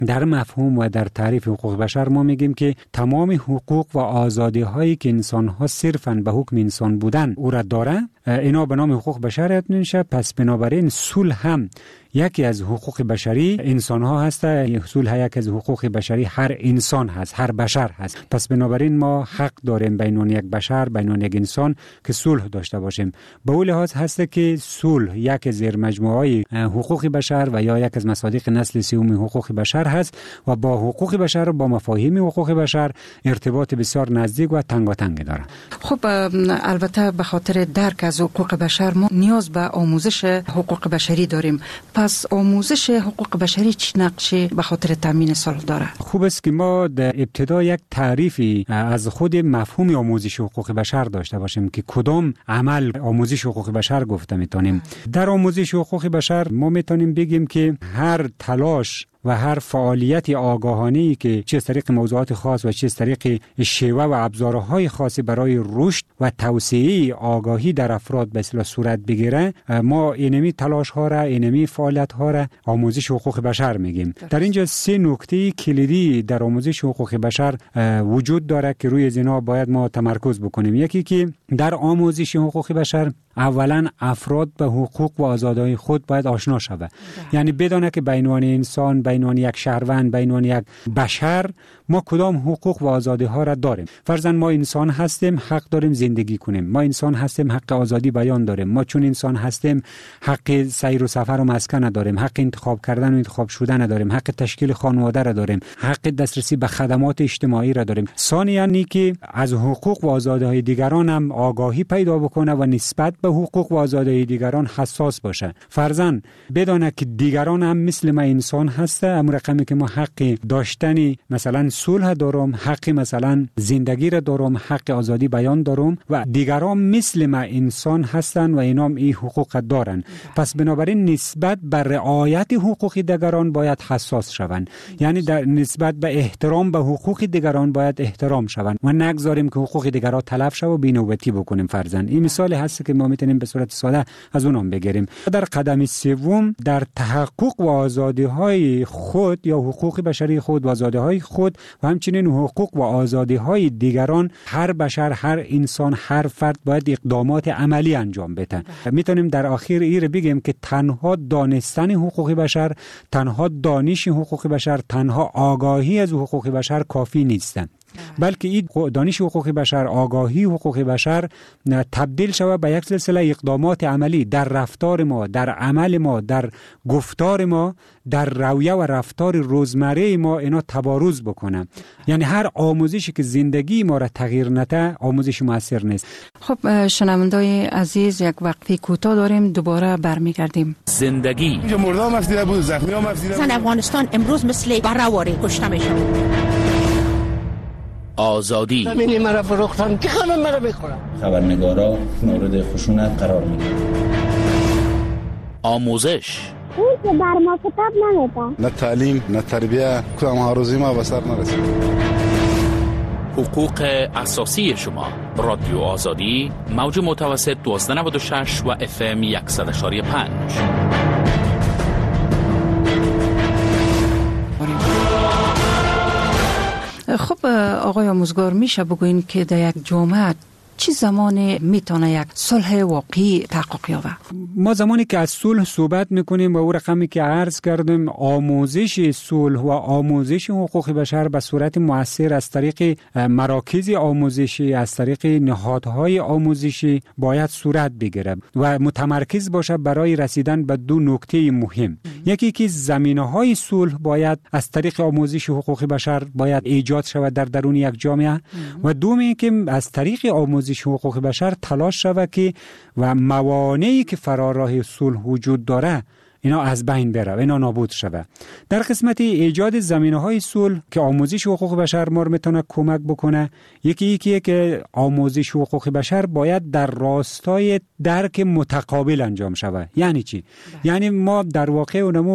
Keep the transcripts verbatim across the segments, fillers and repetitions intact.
در مفهوم و در تعریف حقوق بشر ما میگیم که تمام حقوق و آزادی هایی که انسان ها صرفاً به حکم انسان بودن او را داره، اینا به نام حقوق بشر یاد میشه. پس بنابراین صلح هم یکی از حقوق بشری انسان ها هسته. صلح یکی از حقوق بشری هر انسان هست، هر بشر هست. پس بنابراین ما حق داریم بینون یک بشر، بینون یک انسان که صلح داشته باشیم. به اون لحاظ هست که صلح یک از زیر مجموعه حقوق بشر و یا یک از مصادیق نسل سوم حقوق بشر هست و با حقوق بشر و با مفاهیم حقوق بشر ارتباط بسیار نزدیک و تنگاتنگ داره. خب البته به خاطر درک از حقوق بشر ما نیاز به آموزش حقوق بشری داریم. پس آموزش حقوق بشری چه نقشی به خاطر تامین صلح داره؟ خوب است که ما در ابتدا یک تعریفی از خود مفهوم آموزش حقوق بشر داشته باشیم که کدام عمل آموزش حقوق بشر گفته میتونیم. در آموزش حقوق بشر ما میتونیم بگیم که هر تلاش و هر فعالیت آگاهانه‌ای که چه از طریق موضوعات خاص و چه از طریق شیوه و ابزارهای خاصی برای رشد و توسعه آگاهی در افراد به اصطلاح صورت بگیره، ما اینمی تلاش ها را، اینمی فعالیت ها را آموزش حقوق بشر میگیم. در اینجا سه نکته کلیدی در آموزش حقوق بشر وجود داره که روی اینا باید ما تمرکز بکنیم. یکی که در آموزش حقوق بشر اولا افراد به حقوق و آزادی‌های خود باید آشنا شود. یعنی بدونه که بینوان انسان، بینوان یک شهروند، بینوان یک بشر ما کدام حقوق و آزادی ها را داریم. فرضاً ما انسان هستیم، حق داریم زندگی کنیم. ما انسان هستیم، حق آزادی بیان داریم. ما چون انسان هستیم حق سیر و سفر و مسکن داریم، حق انتخاب کردن و انتخاب شدن داریم، حق تشکیل خانواده را داریم، حق دسترسی به خدمات اجتماعی را داریم. ثانیاً اینکه از حقوق و آزادی های دیگران هم آگاهی پیدا بکنه و نسبت به حقوق و آزادی دیگران حساس باشه. فرضاً بدونه که دیگران هم مثل ما انسان هسته، اما رقمی که ما حق داشتنی مثلا صلح دارم، حق مثلا زندگی را دارم، حق آزادی بیان دارم و دیگران مثل ما انسان هستن و اینام این حقوق دارن. پس بنابراین نسبت به رعایت حقوق دیگران باید حساس شوند. یعنی در نسبت به احترام به حقوق دیگران باید احترام شوند و نگذاریم که حقوق دیگران تلف شه و بی‌نوبتی بکنیم. فرضاً این مثال هست که ما میتونیم به صورت ساده از اونام بگیریم. در قدم سوم در تحقق و آزادی های خود یا حقوق بشری خود و آزادی های خود و همچنین حقوق و آزادی های دیگران هر بشر، هر انسان، هر فرد باید اقدامات عملی انجام بده. میتونیم در آخر این بگیم که تنها دانستن حقوق بشر، تنها دانش حقوق بشر، تنها آگاهی از حقوق بشر کافی نیستند. بلکه این دانش حقوق بشر، آگاهی حقوق بشر تبدیل شود به یک سلسله اقدامات عملی در رفتار ما، در عمل ما، در گفتار ما، در رویه و رفتار روزمره ما اینا تبارز بکنه. یعنی هر آموزشی که زندگی ما را تغییر نده آموزش موثر نیست. خب شنوندای عزیز، یک وقفه کوتاه داریم، دوباره برمیگردیم. زندگی اینجا مردم افزیده بود، زخمی هم افزیده بود. زن افغانستان امروز مثل برهواری کشته میشه. آزادی زمینی مرا فروختن که خانم مرا بخورم. خبرنگارا مورد خشونت قرار میگیرن. آموزش اون که بر ما کتاب نمیده. نه تعلیم، نه تربیه، کدام ها روزی ما به سر نرسید. حقوق اساسی شما. رادیو آزادی، موج متوسط دوازده نود و شش و اف ام صد و یک و پنج. خب آقای آموزگار، میشه بگوین که در یک جامعه چه زمانی میتونه یک صلح واقعی تحقق یابه؟ ما زمانی که از صلح صحبت میکنیم و او رقمی که عرض کردیم، آموزش صلح و آموزش حقوق بشر به صورت مؤثر از طریق مراکز آموزشی، از طریق نهادهای آموزشی باید صورت بگیره و متمرکز باشه برای رسیدن به دو نکته مهم. یکی که زمینه‌های صلح باید از طریق آموزش حقوق بشر باید ایجاد شود در درون یک جامعه و دومی که از طریق آموزش حقوق بشر تلاش شود که و موانعی که فرار راه صلح وجود داره اینا از بین بره و اینا نابود شود. در قسمت ایجاد زمینه‌های صلح که آموزش حقوق بشر ما رو میتونه کمک بکنه، یکی یکیه که آموزش حقوق بشر باید در راستای درک متقابل انجام شود. یعنی چی؟ یعنی ما در واقع اونمو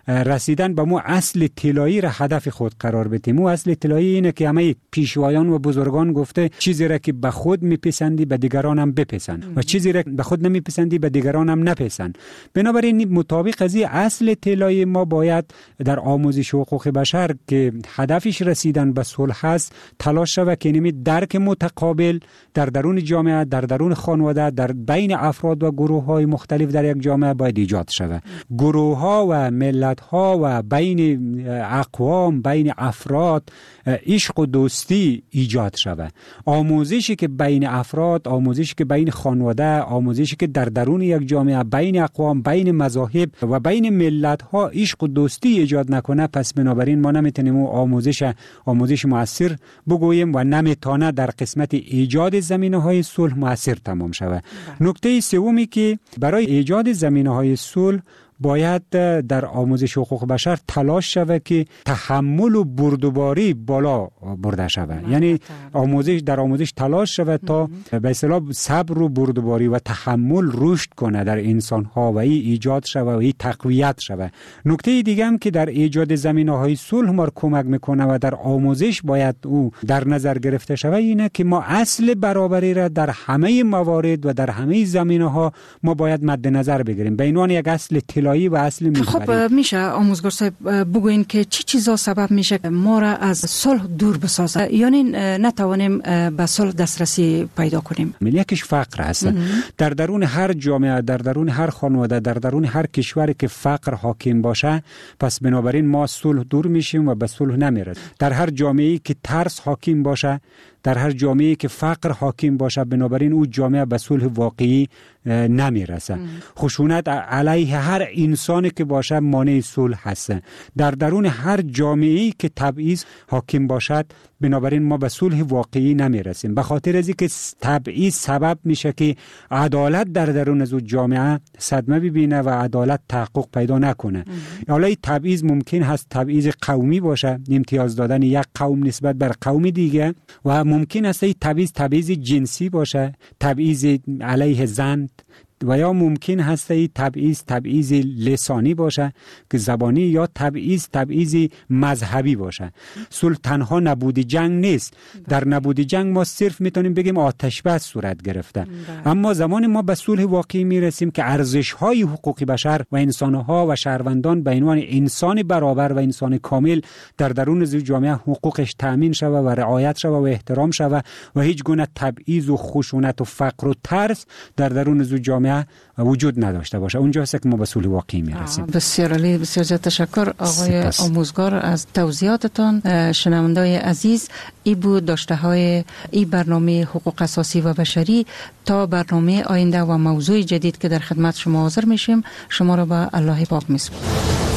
رسیدن به مو اصل طلایی را هدف خود قرار بدیم. مو اصل طلایی اینه که همه پیشوایان و بزرگان گفته چیزی را که به خود میپسندی به دیگران هم بپسند و چیزی را به خود نمیپسندی به دیگران هم نپسند. بنابراین مطابق از این اصل طلایی ما باید در آموزش حقوق بشر که هدفش رسیدن به صلح است تلاش شود که نمی درک متقابل در درون جامعه، در درون خانواده، در بین افراد و گروه های مختلف در یک جامعه باید ایجاد شود. گروه ها و ملت ها و بین اقوام، بین افراد عشق و دوستی ایجاد شود. آموزشی که بین افراد، آموزشی که بین خانواده، آموزشی که در درون یک جامعه بین اقوام، بین مذاهب و بین ملت ها عشق و دوستی ایجاد نکنه، پس بنابراین ما نمیتونیم آموزش آموزش مؤثر بگوییم و نمیتونه در قسمت ایجاد زمینه‌های صلح مؤثر تمام شود. نکته سومی که برای ایجاد زمینه‌های صلح باید در آموزش حقوق بشر تلاش شود که تحمل و بردباری بالا برده شود. یعنی آموزش در آموزش تلاش شود تا به اصطلاح صبر و بردباری و تحمل رشد کنه در انسان ها و ای ایجاد شود و ای تقویت شود. نکته دیگه هم که در ایجاد زمینه‌های صلح ما کمک میکنه و در آموزش باید او در نظر گرفته شود اینه که ما اصل برابری را در همه موارد و در همه زمینه‌ها ما باید مد نظر بگیریم. به عنوان یک اصل طلایی و اصل محوری. خب میشه آموزگار صاحب بگوین که چی چیزا سبب میشه که ما را از صلح دور بسازه، یعنی نتوانیم به صلح دسترسی پیدا کنیم؟ یکیش فقر هست. در درون هر جامعه، در درون هر خانواده، در درون هر کشوری که فقر حاکم باشه، پس بنابراین ما صلح دور میشیم و به صلح نمیرسیم. در هر جامعه‌ای که ترس حاکم باشه، در هر جامعه‌ای که فقر حاکم باشه، بنابراین او جامعه به صلح واقعی نمیرسه. خشونت علیه هر انسانی که باشه مانع صلح هست. در درون هر جامعه‌ای که تبعیض حاکم باشد، بنابراین ما به صلح واقعی نمیرسیم. به خاطر از اینکه تبعیض سبب میشه که عدالت در درون از جامعه صدمه ببینه و عدالت تحقق پیدا نکنه. حالا این تبعیض ممکن هست تبعیض قومی باشه، امتیاز دادن یک قوم نسبت بر قوم دیگه، و ممکن است این تبعیض تبعیض جنسی باشه، تبعیض علیه زن، و یا ممکن هست این تبعیض تبعیض لسانی باشه که زبانی، یا تبعیض تبعیض مذهبی باشه. صلح تنها نبود جنگ نیست. در نبود جنگ ما صرف میتونیم بگیم آتش بس صورت گرفته. اما زمان ما به صلح واقعی میرسیم که ارزش‌های حقوق بشر و انسان‌ها و شهروندان به عنوان انسان برابر و انسان کامل در درون جامعه حقوقش تأمین شود و رعایت شود و احترام شود و هیچ گونه تبعیض و خشونت و فقر و ترس در درون جامعه وجود نداشته باشه. اونجاست که ما به صلح واقعی میرسیم. بسیار عالی، بسیار زیاد تشکر آقای سپس. آموزگار از توضیحاتتان. شنوندای عزیز، ای بود داشته های ای برنامه حقوق اساسی و بشری. تا برنامه آینده و موضوع جدید که در خدمت شما حاضر میشیم، شما را به الله پاک میسپارم.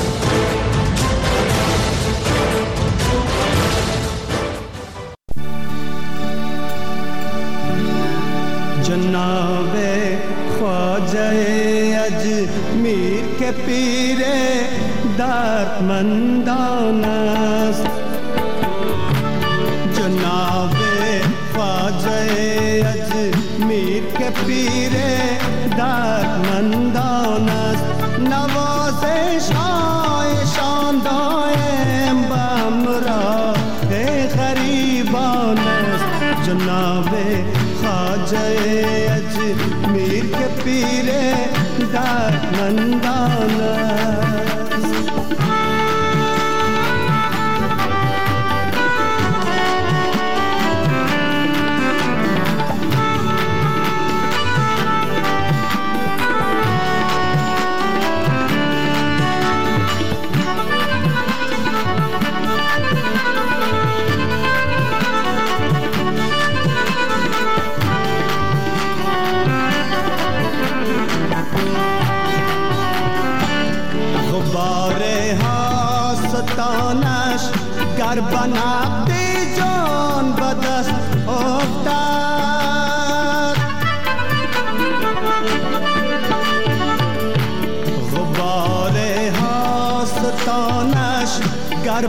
جناب خواجه اجمیر کے پیر دردمندان است، جناب خواجه اجمیر کے پیر دردمندان است، نوازش هایشان دائم بامراه غریبان است، جناب خواجه اجمیر کے پیر دردمندان است. گر بنابی جان بدست افتاد، غبار هاستانش گر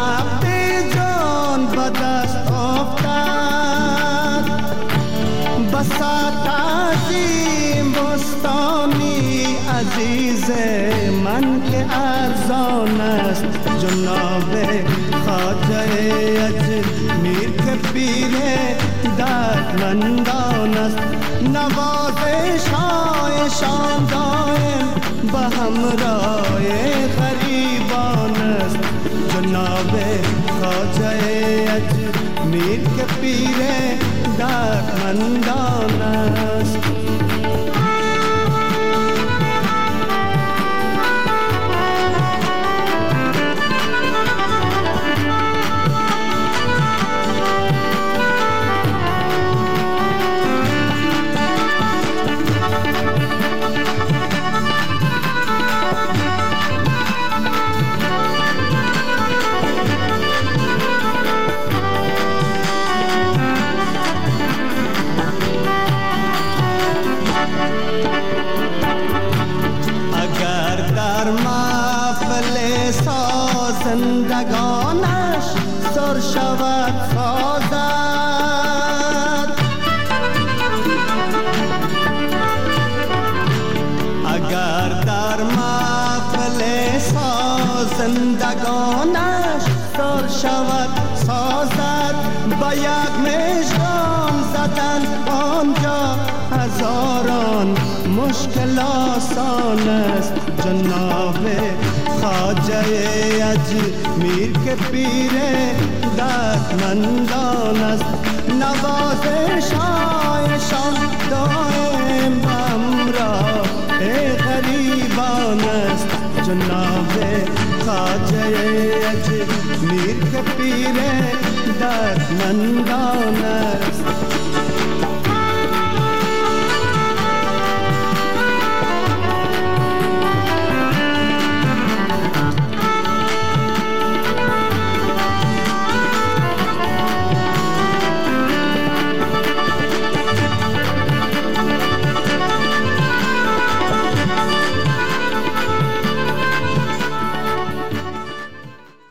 بنابی جان بدست افتاد، بساط عظیم بستانی عزیز من که ارزان است جناب خواجه اجمیر که پیر دردمندان است نوازش هایشان دائم به همراه غریبان است جناب خواجه اجمیر که پیر دردمندان است زندگانش سر شود سازد اگر در محفل زندگانش سر شود سازد با یک مژگان زدن آنجا هزاران مشکل آسان است جناب خواجه اجمیر که پیر دردمندان است نوازش هایشان دائم همراه غریبان است جناب خواجه اجمیر که پیر دردمندان است